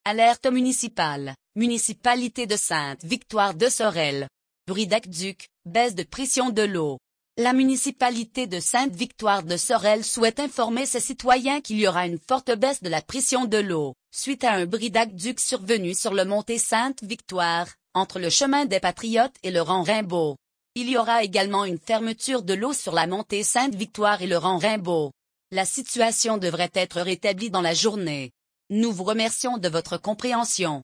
Alerte municipale, municipalité de Sainte-Victoire de Sorel. Bridac-Duc, baisse de pression de l'eau. La municipalité de Sainte-Victoire de Sorel souhaite informer ses citoyens qu'il y aura une forte baisse de la pression de l'eau, suite à un bridac-duc survenu sur le montée Sainte-Victoire, entre le chemin des Patriotes et le rang Rimbaud. Il y aura également une fermeture de l'eau sur la montée Sainte-Victoire et le rang Rimbaud. La situation devrait être rétablie dans la journée. Nous vous remercions de votre compréhension.